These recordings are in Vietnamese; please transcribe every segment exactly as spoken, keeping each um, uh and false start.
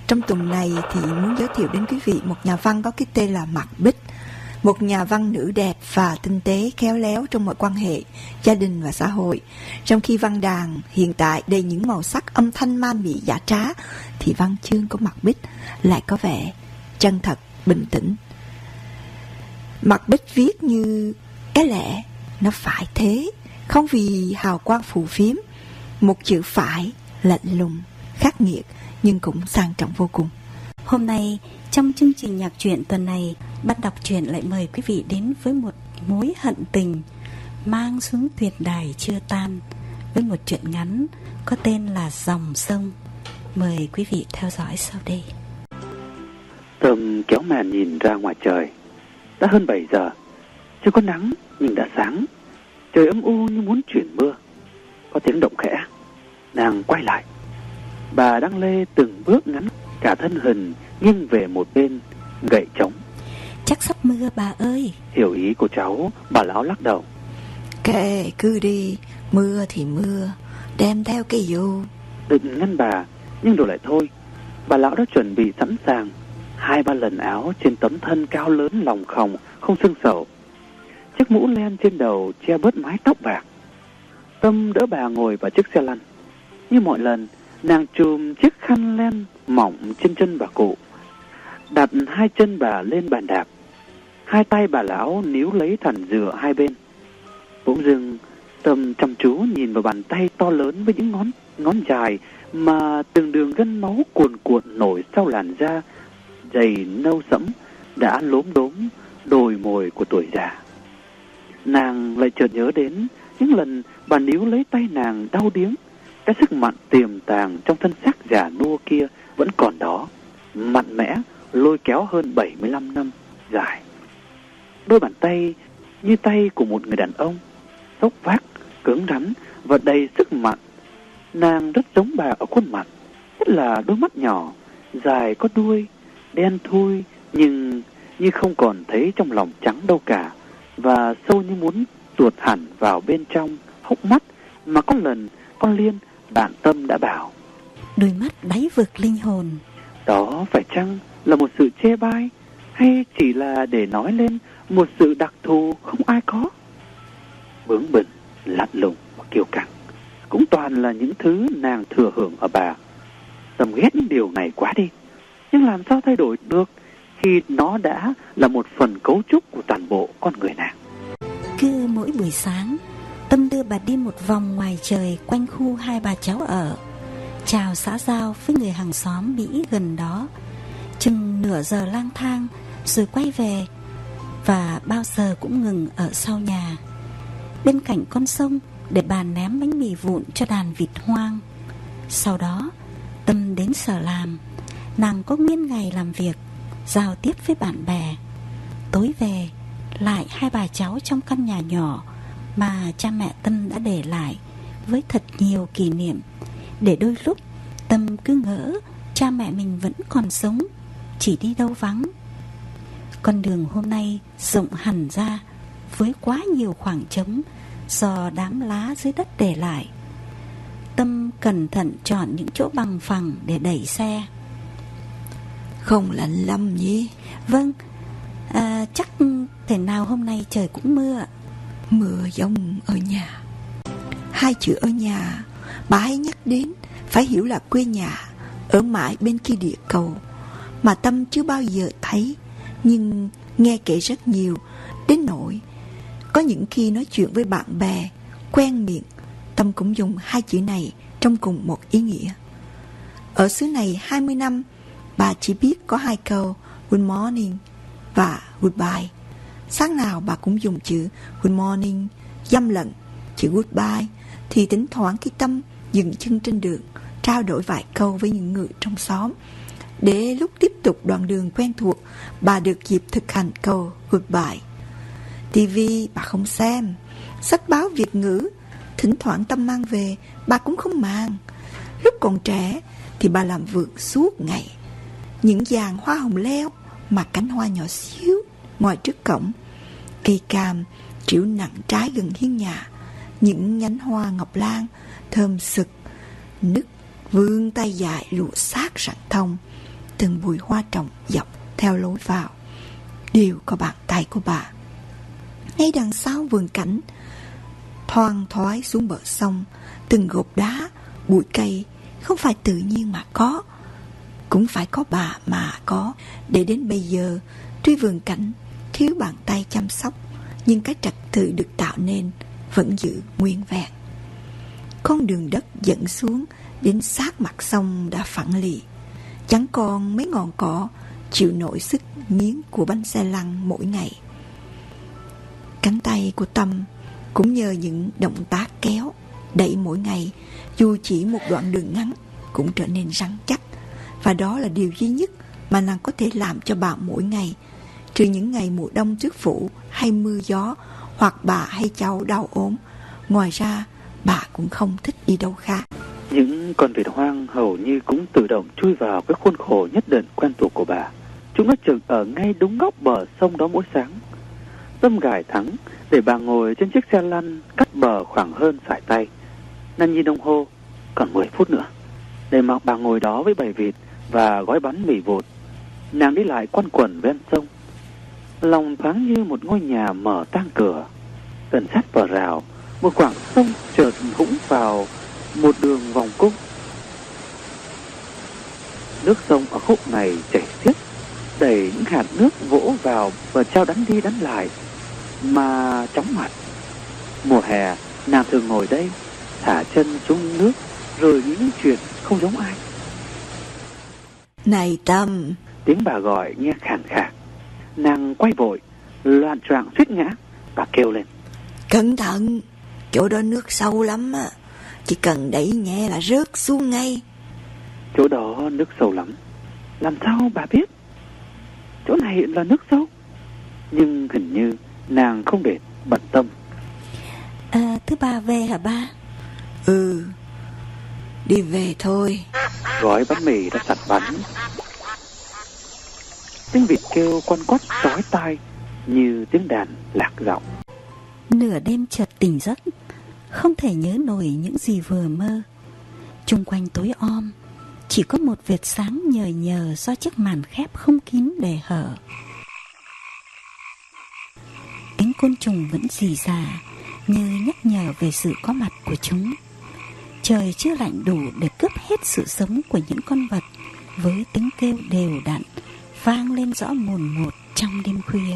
Trong tuần này thì muốn giới thiệu đến quý vị một nhà văn có cái tên là Mạc Bích. Một nhà văn nữ đẹp và tinh tế, khéo léo trong mọi quan hệ, gia đình và xã hội. Trong khi văn đàn hiện tại đầy những màu sắc âm thanh ma mị giả trá, thì văn chương của Mạc Bích lại có vẻ chân thật, bình tĩnh. Mạc Bích viết như cái lẽ nó phải thế, không vì hào quang phù phiếm. Một chữ phải, lạnh lùng, khắc nghiệt, nhưng cũng sang trọng vô cùng. Hôm nay, trong chương trình nhạc truyện tuần này, ban đọc truyện lại mời quý vị đến với một mối hận tình mang xuống tuyệt đài chưa tan, với một truyện ngắn có tên là Dòng Sông. Mời quý vị theo dõi sau đây. Tâm kéo màn nhìn ra ngoài trời. Đã hơn bảy giờ, chưa có nắng nhưng đã sáng. Trời âm u như muốn chuyển mưa. Có tiếng động khẽ. Nàng quay lại. Bà đang lê từng bước ngắn, cả thân hình nghiêng về một bên, gậy trống. Chắc sắp mưa bà ơi. Hiểu ý của cháu, bà lão lắc đầu. Kệ, cứ đi, mưa thì mưa, đem theo cái dù. Định ngăn bà, nhưng rồi lại thôi. Bà lão đã chuẩn bị sẵn sàng. Hai ba lần áo trên tấm thân cao lớn lòng khòng, không xương sầu. Chiếc mũ len trên đầu che bớt mái tóc bạc. Tâm đỡ bà ngồi vào chiếc xe lăn. Như mọi lần, nàng chùm chiếc khăn len mỏng trên chân bà cụ, đặt hai chân bà lên bàn đạp. Hai tay bà lão níu lấy thằn dừa hai bên. Bỗng dưng Tâm chăm chú nhìn vào bàn tay to lớn với những ngón ngón dài mà từng đường gân máu cuồn cuộn nổi sau làn da dày nâu sẫm đã lốm đốm đồi mồi của tuổi già. Nàng lại chợt nhớ đến những lần bà níu lấy tay nàng đau điếng. Cái sức mặn tiềm tàng trong thân xác già nua kia vẫn còn đó, mạnh mẽ lôi kéo hơn bảy mươi lăm năm dài. Đôi bàn tay như tay của một người đàn ông, xốc vác, cứng rắn và đầy sức mặn. Nàng rất giống bà ở khuôn mặt, nhất là đôi mắt nhỏ, dài có đuôi, đen thui nhưng như không còn thấy trong lòng trắng đâu cả, và sâu như muốn tuột hẳn vào bên trong hốc mắt mà có lần con Liên, bạn Tâm đã bảo. Đôi mắt đáy vực linh hồn. Đó phải chăng là một sự chê bai, hay chỉ là để nói lên một sự đặc thù không ai có? Bướng bỉnh, lạnh lùng và kiêu căng cũng toàn là những thứ nàng thừa hưởng ở bà. Tâm ghét những điều này quá đi, nhưng làm sao thay đổi được khi nó đã là một phần cấu trúc của toàn bộ con người nàng. Cứ mỗi buổi sáng, Tâm đưa bà đi một vòng ngoài trời quanh khu hai bà cháu ở, chào xã giao với người hàng xóm Mỹ gần đó. Chừng nửa giờ lang thang rồi quay về, và bao giờ cũng ngừng ở sau nhà, bên cạnh con sông, để bà ném bánh mì vụn cho đàn vịt hoang. Sau đó Tâm đến sở làm. Nàng có nguyên ngày làm việc, giao tiếp với bạn bè. Tối về lại hai bà cháu trong căn nhà nhỏ mà cha mẹ Tâm đã để lại, với thật nhiều kỷ niệm, để đôi lúc Tâm cứ ngỡ cha mẹ mình vẫn còn sống, chỉ đi đâu vắng. Con đường hôm nay rộng hẳn ra, với quá nhiều khoảng trống do đám lá dưới đất để lại. Tâm cẩn thận chọn những chỗ bằng phẳng để đẩy xe. Không lạnh lắm nhỉ? Vâng, à, chắc thể nào hôm nay trời cũng mưa. Mưa giống ở nhà. Hai chữ ở nhà bà hay nhắc đến, phải hiểu là quê nhà ở mãi bên kia địa cầu, mà Tâm chưa bao giờ thấy, nhưng nghe kể rất nhiều, đến nỗi có những khi nói chuyện với bạn bè quen miệng, Tâm cũng dùng hai chữ này trong cùng một ý nghĩa. Ở xứ này hai mươi năm, bà chỉ biết có hai câu good morning và goodbye. Sáng nào bà cũng dùng chữ good morning, dăm lần chữ goodbye. Thì thỉnh thoảng khi Tâm dừng chân trên đường, trao đổi vài câu với những người trong xóm, để lúc tiếp tục đoạn đường quen thuộc, bà được dịp thực hành câu goodbye. ti vi bà không xem, sách báo Việt ngữ thỉnh thoảng Tâm mang về, bà cũng không mang. Lúc còn trẻ thì bà làm vườn suốt ngày. Những dàn hoa hồng leo mà cánh hoa nhỏ xíu ngoài trước cổng, cây cam trĩu nặng trái gần hiên nhà, những nhánh hoa ngọc lan thơm sực nức vươn tay dài lụa sát rạng thông, từng bụi hoa trồng dọc theo lối vào đều có bàn tay của bà. Ngay đằng sau vườn cảnh thoang thoái xuống bờ sông, từng gột đá, bụi cây không phải tự nhiên mà có, cũng phải có bà mà có. Để đến bây giờ, tuy vườn cảnh thiếu bàn tay chăm sóc, nhưng cái trật tự được tạo nên vẫn giữ nguyên vẹn. Con đường đất dẫn xuống đến sát mặt sông đã phẳng lì, chẳng còn mấy ngọn cỏ chịu nổi sức miếng của bánh xe lăn mỗi ngày. Cánh tay của Tâm cũng nhờ những động tác kéo, đẩy mỗi ngày, dù chỉ một đoạn đường ngắn, cũng trở nên rắn chắc. Và đó là điều duy nhất mà nàng có thể làm cho bà mỗi ngày, trừ những ngày mùa đông trước phủ hay mưa gió, hoặc bà hay cháu đau ốm. Ngoài ra, bà cũng không thích đi đâu khác. Những con vịt hoang hầu như cũng tự động chui vào cái khuôn khổ nhất định quen thuộc của bà. Chúng nó trực ở ngay đúng góc bờ sông đó mỗi sáng. Tâm gài thắng để bà ngồi trên chiếc xe lăn cách bờ khoảng hơn sải tay. Nàng nhìn đồng hồ, còn mười phút nữa để mặc bà ngồi đó với bầy vịt và gói bánh mì vụt. Nàng đi lại quanh quẩn ven sông, lòng thoáng như một ngôi nhà mở tang cửa. Gần sát bờ rào, một khoảng sông chợt hũng vào một đường vòng cung. Nước sông ở khúc này chảy xiết, đẩy những hạt nước vỗ vào và trao đánh đi đánh lại mà chóng mặt. Mùa hè, nàng thường ngồi đây, thả chân xuống nước rồi nghĩ những chuyện không giống ai. Này Tâm! Tiếng bà gọi nghe khàn khàn. Nàng quay vội, loạn choạng suýt ngã. Bà kêu lên: Cẩn thận! Chỗ đó nước sâu lắm á, chỉ cần đẩy nhẹ là rớt xuống ngay. Chỗ đó nước sâu lắm? Làm sao bà biết? Chỗ này là nước sâu. Nhưng hình như nàng không để bận tâm. À, thứ ba về hả ba? Ừ, đi về thôi. Gói bánh mì đã sạch bánh. Tiếng vịt kêu quanh quắt chói tai như tiếng đàn lạc giọng. Nửa đêm chợt tỉnh giấc, không thể nhớ nổi những gì vừa mơ. Chung quanh tối om, chỉ có một vệt sáng nhờ nhờ do chiếc màn khép không kín để hở. Tiếng côn trùng vẫn rì rà như nhắc nhở về sự có mặt của chúng. Trời chưa lạnh đủ để cướp hết sự sống của những con vật, với tiếng kêu đều đặn vang lên rõ mồn một trong đêm khuya.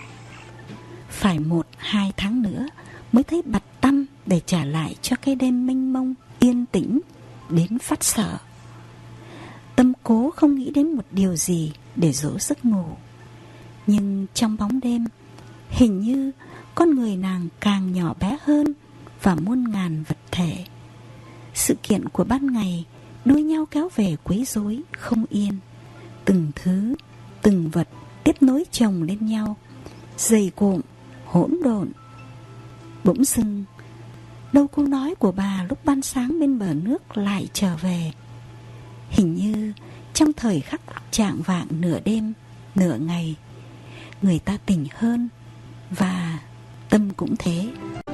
Phải một hai tháng nữa mới thấy bặt tăm để trả lại cho cái đêm mênh mông yên tĩnh đến phát sợ. Tâm cố không nghĩ đến một điều gì để dỗ giấc ngủ, nhưng trong bóng đêm, hình như con người nàng càng nhỏ bé hơn và muôn ngàn vật thể. Sự kiện của ban ngày đua nhau kéo về quấy rối không yên. Từng thứ, từng vật tiếp nối chồng lên nhau, dày cộm, hỗn độn. Bỗng dưng, đâu câu nói của bà lúc ban sáng bên bờ nước lại trở về. Hình như trong thời khắc chạng vạng nửa đêm, nửa ngày, người ta tỉnh hơn, và Tâm cũng thế.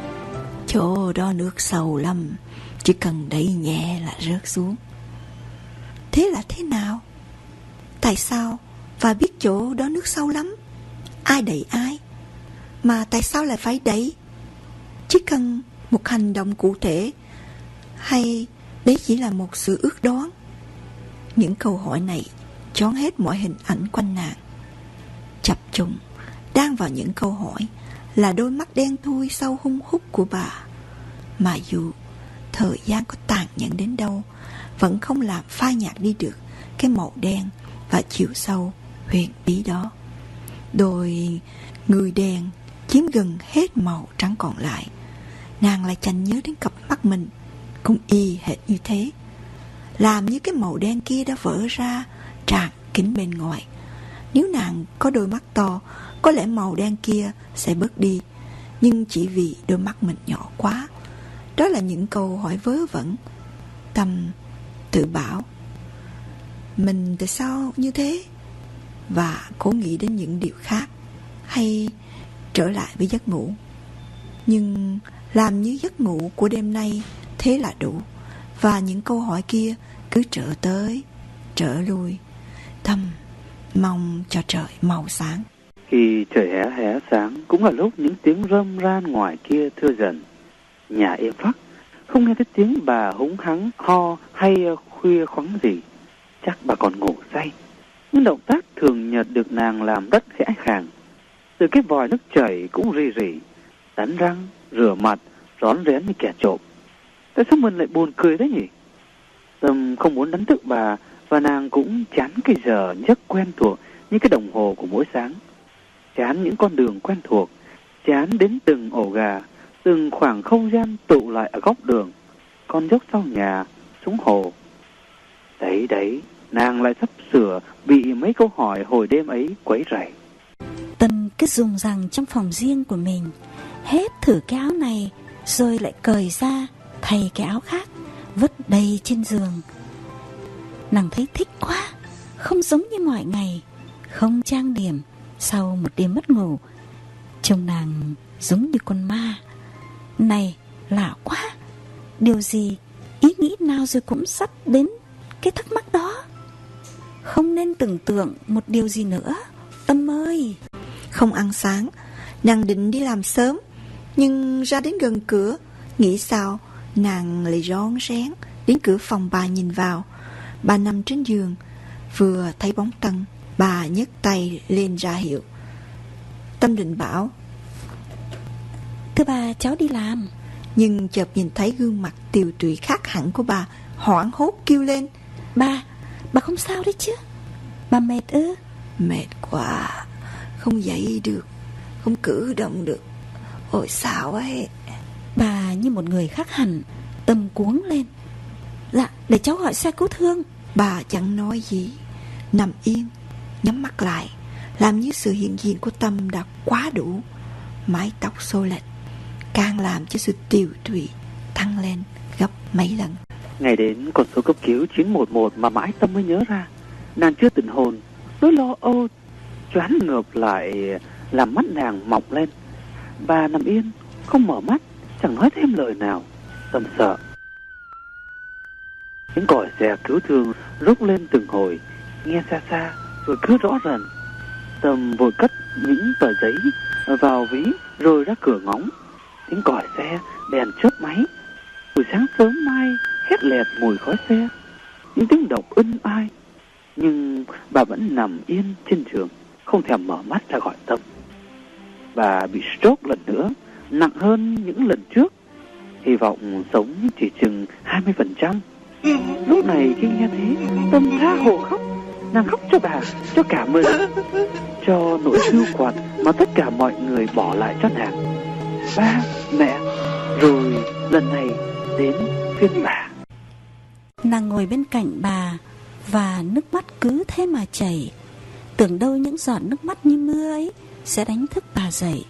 Chỗ đó nước sâu lắm, chỉ cần đẩy nhẹ là rớt xuống. Thế là thế nào? Tại sao và biết chỗ đó nước sâu lắm? Ai đẩy ai? Mà tại sao lại phải đẩy? Chỉ cần một hành động cụ thể, hay đấy chỉ là một sự ước đoán? Những câu hỏi này choán hết mọi hình ảnh quanh nàng. Chập trùng đang vào những câu hỏi là đôi mắt đen thui sâu hung hút của bà, mà dù thời gian có tàn nhẫn đến đâu vẫn không làm phai nhạt đi được cái màu đen và chiều sâu huyền bí đó. Đôi người đen chiếm gần hết màu trắng còn lại. Nàng lại chành nhớ đến cặp mắt mình cũng y hệt như thế, làm như cái màu đen kia đã vỡ ra tràn kính bên ngoài. Nếu nàng có đôi mắt to, có lẽ màu đen kia sẽ bớt đi, nhưng chỉ vì đôi mắt mình nhỏ quá. Đó là những câu hỏi vớ vẩn. Tâm tự bảo mình tại sao như thế, và cố nghĩ đến những điều khác, hay trở lại với giấc ngủ. Nhưng làm như giấc ngủ của đêm nay thế là đủ, và những câu hỏi kia cứ trở tới trở lui. Tâm mong cho trời mau sáng. Khi trời hé hé sáng cũng là lúc những tiếng râm ran ngoài kia thưa dần. Nhà êm phắc, không nghe thấy tiếng bà húng hắng ho hay khuya khoắng gì. Chắc bà còn ngủ say. Những động tác thường nhật được nàng làm rất khẽ khàng. Từ cái vòi nước chảy cũng rì rì, đánh răng, rửa mặt, rón rén như kẻ trộm. Tại sao mình lại buồn cười thế nhỉ? Tâm không muốn đánh thức bà, và nàng cũng chán cái giờ giấc quen thuộc như cái đồng hồ của mỗi sáng. Chán những con đường quen thuộc, chán đến từng ổ gà, từng khoảng không gian tụ lại ở góc đường, con dốc sau nhà, xuống hồ. Đấy đấy, nàng lại sắp sửa bị mấy câu hỏi hồi đêm ấy quấy rầy. Tâm cứ dùng rằng trong phòng riêng của mình, hết thử cái áo này rồi lại cởi ra thay cái áo khác, vứt đầy trên giường. Nàng thấy thích quá, không giống như mọi ngày, không trang điểm. Sau một đêm mất ngủ, trông nàng giống như con ma. Này, lạ quá, điều gì, ý nghĩ nào rồi cũng sắp đến cái thắc mắc đó. Không nên tưởng tượng một điều gì nữa, Tâm ơi. Không ăn sáng, nàng định đi làm sớm, nhưng ra đến gần cửa, nghĩ sao nàng lại rón rén đến cửa phòng bà nhìn vào. Bà nằm trên giường, vừa thấy bóng Tân, bà nhấc tay lên ra hiệu. Tâm định bảo: Thưa bà, cháu đi làm. Nhưng chợt nhìn thấy gương mặt tiều tụy khác hẳn của bà, hoảng hốt kêu lên: Bà, bà không sao đấy chứ? Bà mệt ư? Mệt quá, không dậy được, không cử động được. Ôi sao ấy. Bà như một người khác hẳn. Tâm cuống lên: Dạ, để cháu gọi xe cứu thương. Bà chẳng nói gì, nằm yên, nhắm mắt lại, làm như sự hiện diện của Tâm đã quá đủ. Mái tóc xô lệch càng làm cho sự tiều tụy tăng lên gấp mấy lần. Ngày đến con số cấp cứu chín một một mà mãi Tâm mới nhớ ra. Nàng chưa tỉnh hồn, nỗi lo âu choáng ngợp lại làm mắt nàng mọc lên. Bà nằm yên, không mở mắt, chẳng nói thêm lời nào. Tâm sợ. Tiếng còi xe cứu thương rúc lên từng hồi, nghe xa xa rồi cứ rõ rần. Tâm vội cất những tờ giấy vào ví rồi ra cửa ngóng. Tiếng còi xe, đèn chớp máy. Buổi sáng sớm mai hét lẹt mùi khói xe, những tiếng động ân ai. Nhưng bà vẫn nằm yên trên giường, không thèm mở mắt ra gọi Tâm. Bà bị stroke lần nữa, nặng hơn những lần trước. Hy vọng sống chỉ chừng hai mươi phần trăm. Lúc này khi nghe thế, Tâm tha hồ khóc. Nàng khóc cho bà, cho cả mình, cho nỗi hưu quạnh mà tất cả mọi người bỏ lại cho nàng. Ba, mẹ, rồi lần này đến phiên bà. Nàng ngồi bên cạnh bà, và nước mắt cứ thế mà chảy. Tưởng đâu những giọt nước mắt như mưa ấy sẽ đánh thức bà dậy,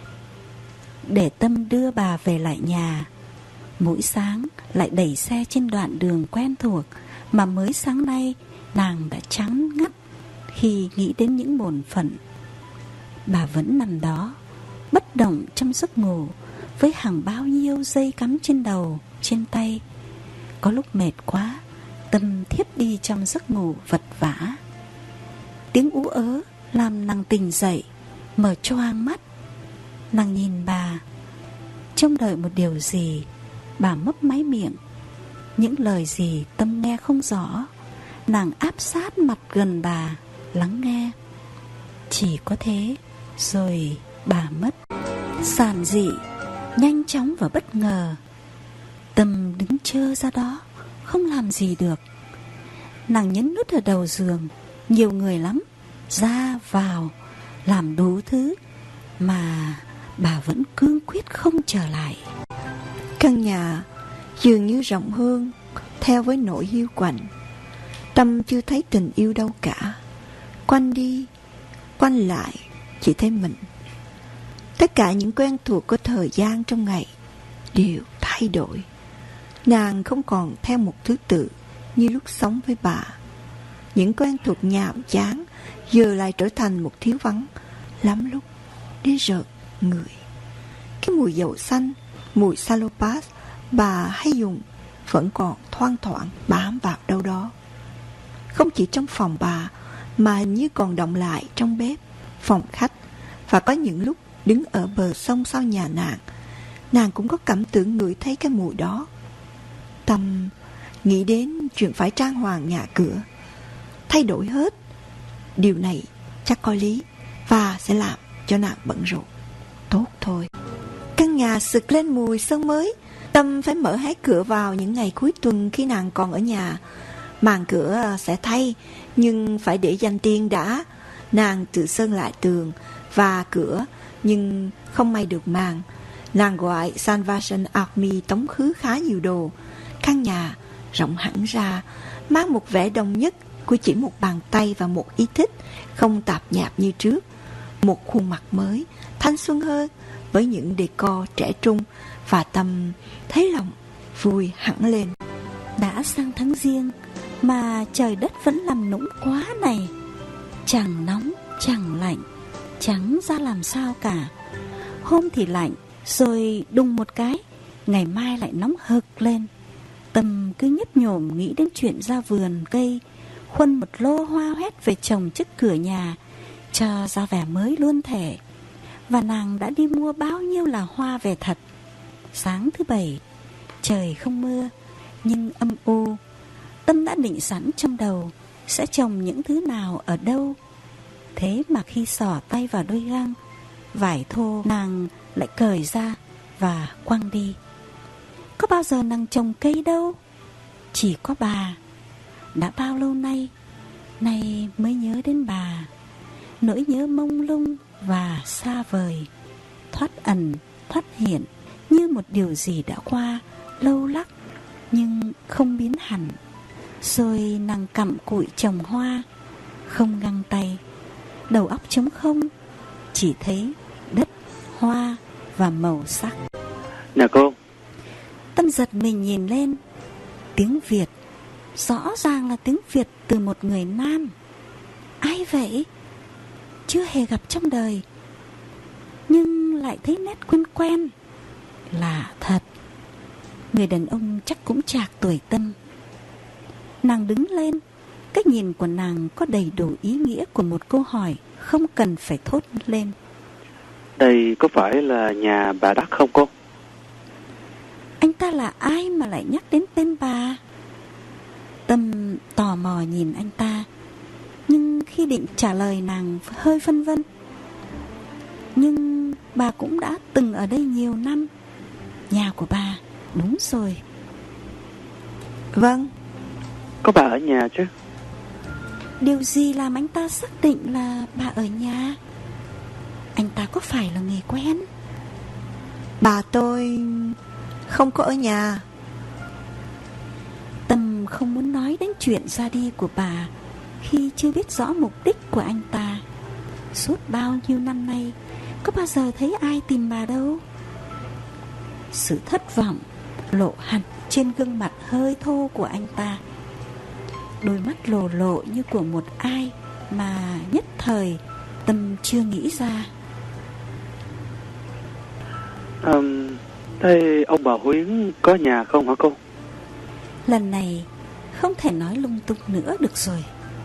để Tâm đưa bà về lại nhà. Mỗi sáng lại đẩy xe trên đoạn đường quen thuộc mà mới sáng nay nàng đã chán ngắt khi nghĩ đến những bổn phận. Bà vẫn nằm đó, bất động trong giấc ngủ, với hàng bao nhiêu dây cắm trên đầu, trên tay. Có lúc mệt quá, Tâm thiếp đi trong giấc ngủ vật vã. Tiếng ú ớ làm nàng tỉnh dậy, mở choang mắt. Nàng nhìn bà, trông đợi một điều gì. Bà mấp máy miệng, những lời gì Tâm nghe không rõ. Nàng áp sát mặt gần bà, lắng nghe. Chỉ có thế, rồi bà mất. Giản dị, nhanh chóng và bất ngờ. Tâm đứng trơ ra đó, không làm gì được. Nàng nhấn nút ở đầu giường, nhiều người lắm, ra vào, làm đủ thứ, mà bà vẫn cương quyết không trở lại. Căn nhà dường như rộng hơn theo với nỗi hiu quạnh. Tâm chưa thấy tình yêu đâu cả. Quanh đi, quanh lại, chỉ thấy mình. Tất cả những quen thuộc của thời gian trong ngày đều thay đổi. Nàng không còn theo một thứ tự như lúc sống với bà. Những quen thuộc nhàm chán giờ lại trở thành một thiếu vắng, lắm lúc đến rợn người. Cái mùi dầu xanh, mùi salopas bà hay dùng vẫn còn thoang thoảng bám vào đâu đó. Không chỉ trong phòng bà mà hình như còn đọng lại trong bếp, phòng khách, và có những lúc đứng ở bờ sông sau nhà nàng, nàng cũng có cảm tưởng ngửi thấy cái mùi đó. Tâm nghĩ đến chuyện phải trang hoàng nhà cửa, thay đổi hết. Điều này chắc có lý và sẽ làm cho nàng bận rộn. Tốt thôi. Căn nhà sực lên mùi sơn mới. Tâm phải mở hé cửa vào những ngày cuối tuần khi nàng còn ở nhà. Màn cửa sẽ thay, nhưng phải để dành tiền đã. Nàng tự sơn lại tường và cửa, nhưng không may được màn. Nàng gọi Salvation Army tống khứ khá nhiều đồ. Căn nhà rộng hẳn ra, mang một vẻ đồng nhất của chỉ một bàn tay và một ý thích, không tạp nhạp như trước. Một khuôn mặt mới, thanh xuân hơn, với những decor trẻ trung, và Tâm thấy lòng vui hẳn lên. Đã sang tháng Giêng mà trời đất vẫn làm nũng quá này. Chẳng nóng, chẳng lạnh, chẳng ra làm sao cả. Hôm thì lạnh, rồi đùng một cái, ngày mai lại nóng hực lên. Tâm cứ nhấp nhổm nghĩ đến chuyện ra vườn cây, khuân một lô hoa hoét về trồng trước cửa nhà, cho ra vẻ mới luôn thể. Và nàng đã đi mua bao nhiêu là hoa về thật. Sáng thứ Bảy, trời không mưa, nhưng âm u. Tâm đã định sẵn trong đầu sẽ trồng những thứ nào ở đâu. Thế mà khi xỏ tay vào đôi găng, vải thô nàng lại cởi ra và quăng đi. Có bao giờ nàng trồng cây đâu, chỉ có bà. Đã bao lâu nay, nay mới nhớ đến bà. Nỗi nhớ mông lung và xa vời, thoát ẩn, thoát hiện, như một điều gì đã qua, lâu lắc, nhưng không biến hẳn. Rồi nàng cặm cụi trồng hoa, không găng tay, đầu óc trống không, chỉ thấy đất, hoa và màu sắc. Nè cô. Tâm giật mình nhìn lên. Tiếng Việt, rõ ràng là tiếng Việt từ một người nam. Ai vậy? Chưa hề gặp trong đời, nhưng lại thấy nét quen quen. Lạ thật. Người đàn ông chắc cũng chạc tuổi Tâm. Nàng đứng lên. Cách nhìn của nàng có đầy đủ ý nghĩa của một câu hỏi, không cần phải thốt lên. Đây có phải là nhà bà Đắc không cô? Anh ta là ai mà lại nhắc đến tên bà? Tâm tò mò nhìn anh ta, nhưng khi định trả lời nàng hơi phân vân. Nhưng bà cũng đã từng ở đây nhiều năm. Nhà của bà, đúng rồi. Vâng. Có bà ở nhà chứ? Điều gì làm anh ta xác định là bà ở nhà? Anh ta có phải là người quen? Bà tôi không có ở nhà. Tâm không muốn nói đến chuyện ra đi của bà khi chưa biết rõ mục đích của anh ta. Suốt bao nhiêu năm nay, có bao giờ thấy ai tìm bà đâu. Sự thất vọng lộ hẳn trên gương mặt hơi thô của anh ta. Đôi mắt lồ lộ như của một ai mà nhất thời Tâm chưa nghĩ ra. um, Thế ông bà Huyến có nhà không hả cô? Lần này không thể nói lung tung nữa được rồi.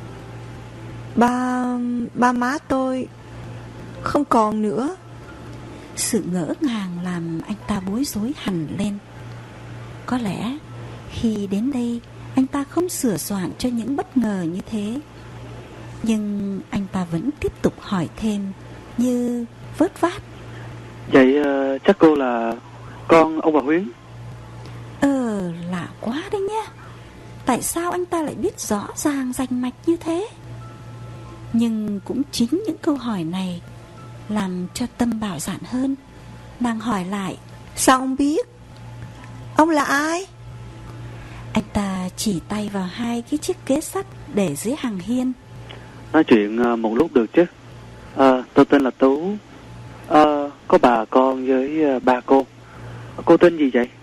Ba, ba má tôi không còn nữa. Sự ngỡ ngàng làm anh ta bối rối hẳn lên. Có lẽ khi đến đây anh ta không sửa soạn cho những bất ngờ như thế. Nhưng anh ta vẫn tiếp tục hỏi thêm, như vớt vát. Vậy uh, chắc cô là con ông bà Huyến? Ờ, lạ quá đấy nhá. Tại sao anh ta lại biết rõ ràng rành mạch như thế? Nhưng cũng chính những câu hỏi này làm cho Tâm bảo dạn hơn. Nàng hỏi lại. Sao ông biết? Ông là ai? Anh ta chỉ tay vào hai cái chiếc ghế sắt để dưới hàng hiên. Nói chuyện một lúc được chứ. à, Tôi tên là Tú. à, Có bà con với ba cô. Cô tên gì vậy?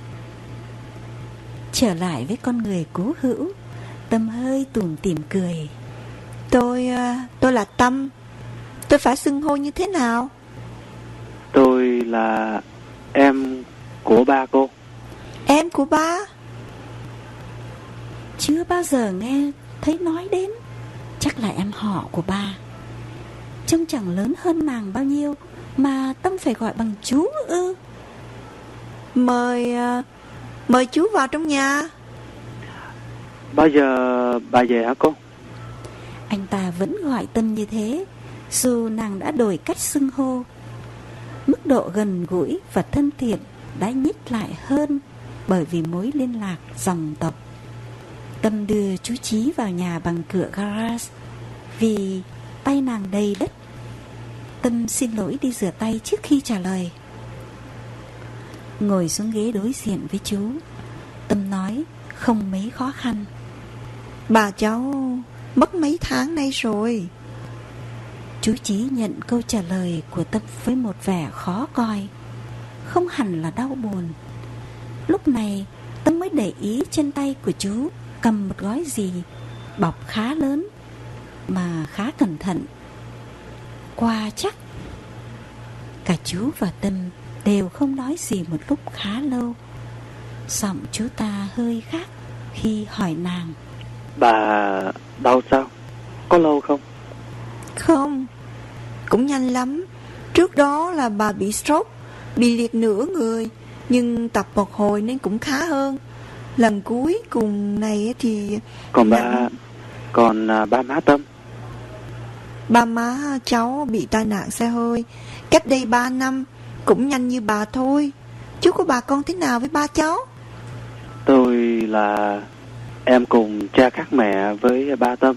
Trở lại với con người cố hữu, Tâm hơi tủm tỉm cười. Tôi Tôi là Tâm. Tôi phải xưng hô như thế nào? Tôi là em của ba cô. Em của ba? Chưa bao giờ nghe thấy nói đến. Chắc là em họ của ba. Trông chẳng lớn hơn nàng bao nhiêu mà Tâm phải gọi bằng chú ư? Mời Mời chú vào trong nhà. Bao giờ bà về hả cô? Anh ta vẫn gọi Tâm như thế, dù nàng đã đổi cách xưng hô. Mức độ gần gũi và thân thiện đã nhích lại hơn bởi vì mối liên lạc dòng tộc. Tâm đưa chú Chí vào nhà bằng cửa garage vì tay nàng đầy đất. Tâm xin lỗi đi rửa tay trước khi trả lời. Ngồi xuống ghế đối diện với chú, Tâm nói không mấy khó khăn: Bà cháu mất mấy tháng nay rồi. Chú Chí nhận câu trả lời của Tâm với một vẻ khó coi, không hẳn là đau buồn. Lúc này Tâm mới để ý trên tay của chú cầm một gói gì bọc khá lớn mà khá cẩn thận. Quà chắc. Cả chú và Tâm đều không nói gì một lúc khá lâu. Giọng chú ta hơi khác khi hỏi nàng: Bà đau sao? Có lâu không? Không, cũng nhanh lắm. Trước đó là bà bị stroke, bị liệt nửa người, nhưng tập một hồi nên cũng khá hơn. Lần cuối cùng này thì... Còn ba... Còn à, ba má Tâm? Ba má cháu bị tai nạn xe hơi cách đây ba năm, cũng nhanh như bà thôi. Chú có bà con thế nào với ba cháu? Tôi là em cùng cha khác mẹ với ba Tâm.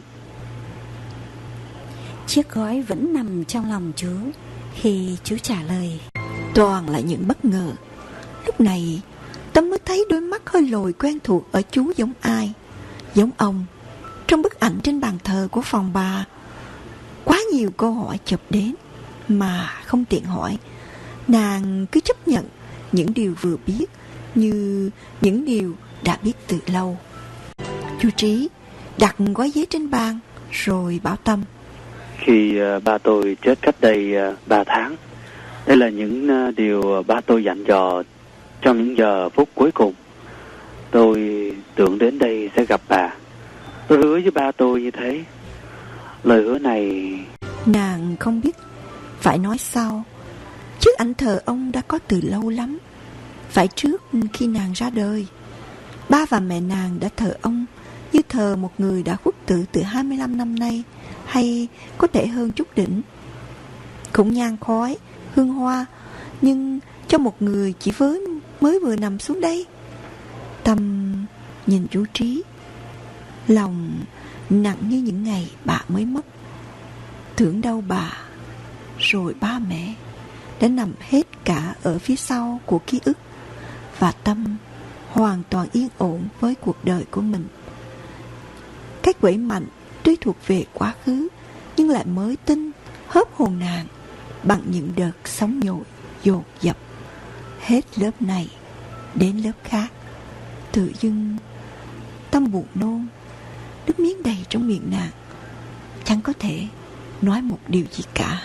Chiếc gói vẫn nằm trong lòng chú khi chú trả lời. Toàn là những bất ngờ. Lúc này Tâm mới thấy đôi mắt hơi lồi quen thuộc ở chú giống ai. Giống ông trong bức ảnh trên bàn thờ của phòng bà. Quá nhiều câu hỏi chụp đến mà không tiện hỏi. Nàng cứ chấp nhận những điều vừa biết như những điều đã biết từ lâu. Chú Trí đặt gói giấy trên bàn rồi bảo Tâm: Khi uh, ba tôi chết cách đây uh, ba tháng, đây là những uh, điều ba tôi dặn dò trong những giờ phút cuối cùng. Tôi tưởng đến đây sẽ gặp bà. Tôi hứa với ba tôi như thế. Lời hứa này... Nàng không biết phải nói sao. Chiếc ảnh thờ ông đã có từ lâu lắm, phải trước khi nàng ra đời. Ba và mẹ nàng đã thờ ông như thờ một người đã khuất tử từ hai mươi lăm năm nay, hay có thể hơn chút đỉnh. Cũng nhang khói, hương hoa, nhưng cho một người chỉ với mới vừa nằm xuống đây. Tâm nhìn chú Trí, lòng nặng như những ngày bà mới mất. Tưởng đâu bà rồi ba mẹ đã nằm hết cả ở phía sau của ký ức, và Tâm hoàn toàn yên ổn với cuộc đời của mình. Cái quẩy mạnh tuy thuộc về quá khứ, nhưng lại mới tinh hớp hồn nàng bằng những đợt sóng nhồi dồn dập, hết lớp này đến lớp khác. Tự dưng Tâm buồn nôn, nước miếng đầy trong miệng nàng, chẳng có thể nói một điều gì cả.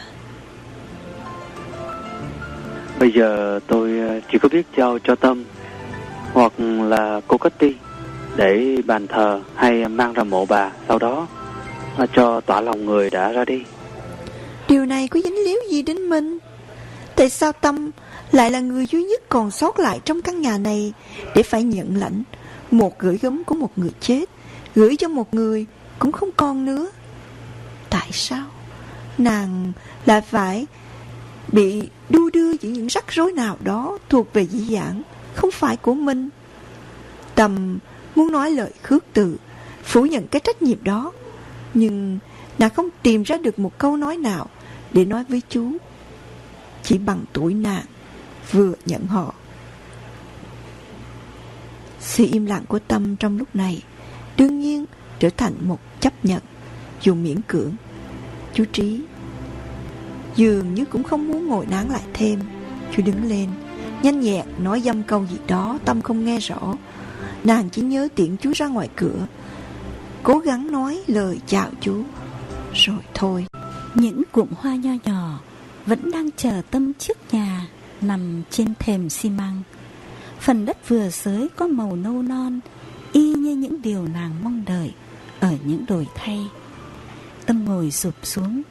Bây giờ tôi chỉ có biết giao cho Tâm hoặc là cô Kitty để bàn thờ, hay mang ra mộ bà, sau đó cho tỏa lòng người đã ra đi. Điều này có dính líu gì đến mình? Tại sao Tâm lại là người duy nhất còn sót lại trong căn nhà này để phải nhận lãnh một gửi gắm của một người chết, gửi cho một người cũng không còn nữa? Tại sao nàng lại phải bị đu đưa giữa những rắc rối nào đó thuộc về dĩ dãn không phải của mình? Tâm muốn nói lời khước từ, phủ nhận cái trách nhiệm đó, nhưng nàng không tìm ra được một câu nói nào để nói với chú. Chỉ bằng tuổi nàng vừa nhận họ. Sự im lặng của Tâm trong lúc này đương nhiên trở thành một chấp nhận, dù miễn cưỡng. Chú Trí dường như cũng không muốn ngồi nán lại thêm. Chú đứng lên, nhanh nhẹn nói dăm câu gì đó Tâm không nghe rõ. Nàng chỉ nhớ tiễn chú ra ngoài cửa, cố gắng nói lời chào chú, rồi thôi. Những cụm hoa nho nhỏ vẫn đang chờ Tâm trước nhà, nằm trên thềm xi măng. Phần đất vừa xới có màu nâu non, y như những điều nàng mong đợi ở những đồi thay. Tâm ngồi sụp xuống,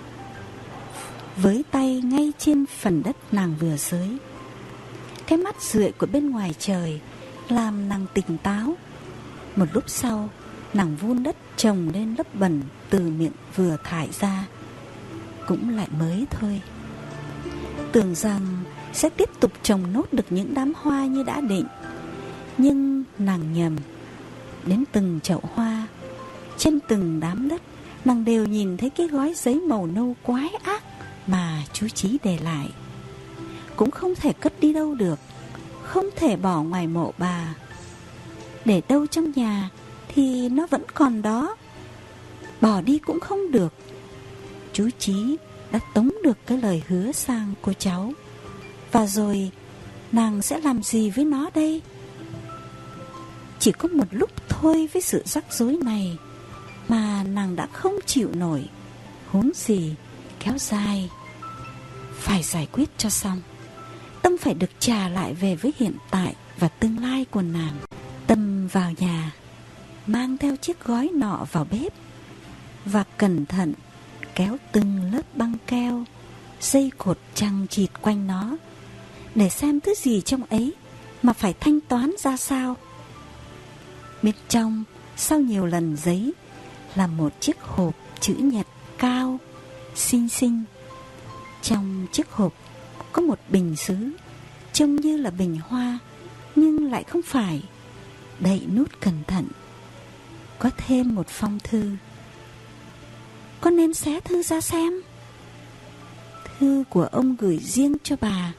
với tay ngay trên phần đất nàng vừa xới. Cái mắt rượi của bên ngoài trời làm nàng tỉnh táo. Một lúc sau, nàng vun đất trồng lên lớp bẩn từ miệng vừa thải ra. Cũng lại mới thôi. Tưởng rằng sẽ tiếp tục trồng nốt được những đám hoa như đã định, nhưng nàng nhầm. Đến từng chậu hoa, trên từng đám đất, nàng đều nhìn thấy cái gói giấy màu nâu quái ác mà chú Chí để lại. Cũng không thể cất đi đâu được, không thể bỏ ngoài mộ bà. Để đâu trong nhà thì nó vẫn còn đó, bỏ đi cũng không được. Chú Chí đã tống được cái lời hứa sang cô cháu, và rồi nàng sẽ làm gì với nó đây? Chỉ có một lúc thôi với sự rắc rối này mà nàng đã không chịu nổi, huống gì kéo dài. Phải giải quyết cho xong. Tâm phải được trả lại về với hiện tại và tương lai của nàng. Tâm vào nhà, mang theo chiếc gói nọ vào bếp và cẩn thận kéo từng lớp băng keo, dây cột chằng chịt quanh nó, để xem thứ gì trong ấy mà phải thanh toán ra sao. Bên trong, sau nhiều lần giấy, là một chiếc hộp chữ nhật cao, xinh xinh. Trong chiếc hộp có một bình sứ, trông như là bình hoa, nhưng lại không phải. Đậy nút cẩn thận. Có thêm một phong thư. Có nên xé thư ra xem? Thư của ông gửi riêng cho bà.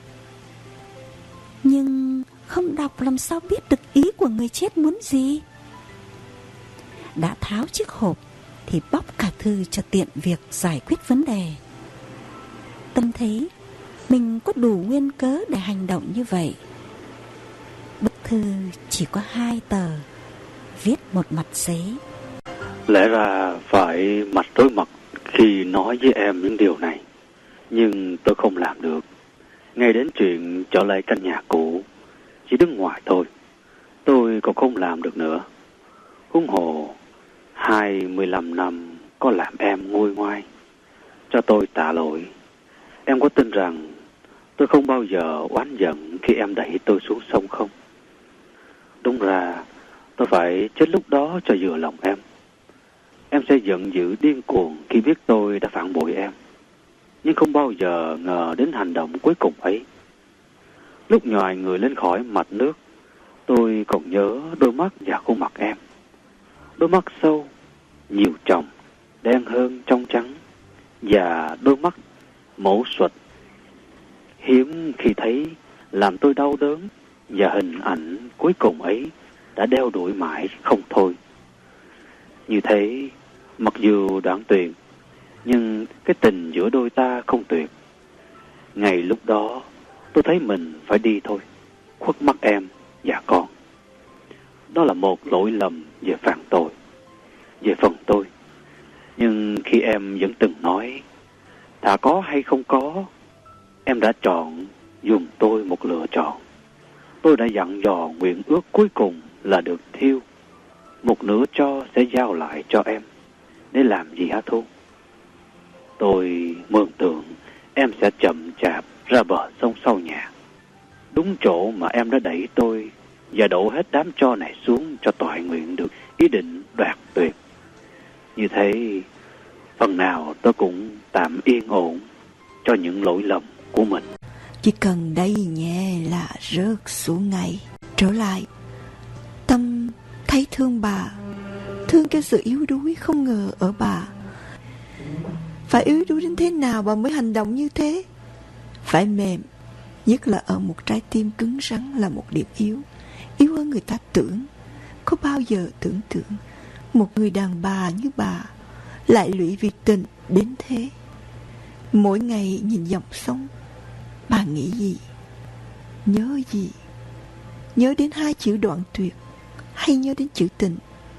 Nhưng không đọc làm sao biết được ý của người chết muốn gì. Đã tháo chiếc hộp thì bóc cả thư cho tiện việc giải quyết vấn đề. Tâm thấy mình có đủ nguyên cớ để hành động như vậy. Bức thư chỉ có hai tờ, viết một mặt giấy. Lẽ ra phải mặt đối mặt khi nói với em những điều này, nhưng tôi không làm được. Ngay đến chuyện trở lại căn nhà cũ, chỉ đứng ngoài thôi, tôi còn không làm được nữa. Huống hồ hai mươi lăm năm có làm em nguôi ngoai. Cho tôi tạ lỗi. Em có tin rằng tôi không bao giờ oán giận khi em đẩy tôi xuống sông không? Đúng ra tôi phải chết lúc đó cho vừa lòng em. Em sẽ giận dữ điên cuồng khi biết tôi đã phản bội em, nhưng không bao giờ ngờ đến hành động cuối cùng ấy. Lúc nhòi người lên khỏi mặt nước, tôi còn nhớ đôi mắt và khuôn mặt em. Đôi mắt sâu, nhiều tròng, đen hơn trong trắng, và đôi mắt mổ xuệt. Hiếm khi thấy làm tôi đau đớn, và hình ảnh cuối cùng ấy đã đeo đuổi mãi không thôi. Như thế, mặc dù đoạn tuyệt, nhưng cái tình giữa đôi ta không tuyệt. Ngày lúc đó, tôi thấy mình phải đi thôi, khuất mắt em và con. Đó là một lỗi lầm về phạm tội, về phần tôi. Nhưng khi em vẫn từng nói, thà có hay không có, em đã chọn dùng tôi một lựa chọn. Tôi đã dặn dò nguyện ước cuối cùng là được thiêu. Một nửa cho sẽ giao lại cho em. Để làm gì hả Thu? Tôi mường tượng em sẽ chậm chạp ra bờ sông sau nhà, đúng chỗ mà em đã đẩy tôi, và đổ hết đám tro này xuống cho toại nguyện được ý định đoạt tuyệt. Như thế, phần nào tôi cũng tạm yên ổn cho những lỗi lầm của mình. Chỉ cần đây nhẹ là rớt xuống ngay. Trở lại, Tâm thấy thương bà, thương cái sự yếu đuối không ngờ ở bà. Phải yếu đuối đến thế nào bà mới hành động như thế? Phải mềm, nhất là ở một trái tim cứng rắn là một điểm yếu. Yếu hơn người ta tưởng. Có bao giờ tưởng tượng một người đàn bà như bà lại lụy vì tình đến thế? Mỗi ngày nhìn dòng sông, bà nghĩ gì? Nhớ gì? Nhớ đến hai chữ đoạn tuyệt, hay nhớ đến chữ tình?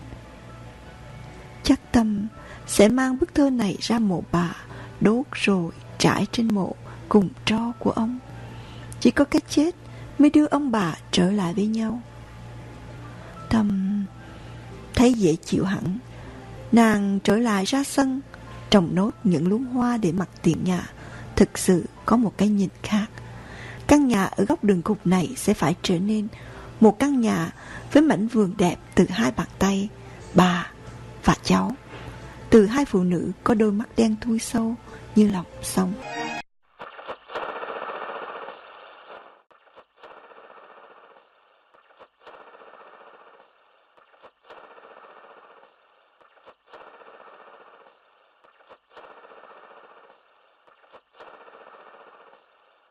Chắc Tâm sẽ mang bức thơ này ra mộ bà, đốt rồi trải trên mộ cùng tro của ông. Chỉ có cái chết mới đưa ông bà trở lại với nhau. Tâm thấy dễ chịu hẳn. Nàng trở lại ra sân, trồng nốt những luống hoa để mặt tiền nhà thực sự có một cái nhìn khác. Căn nhà ở góc đường cụt này sẽ phải trở nên một căn nhà với mảnh vườn đẹp từ hai bàn tay bà và cháu, từ hai phụ nữ có đôi mắt đen thui sâu như lòng sông.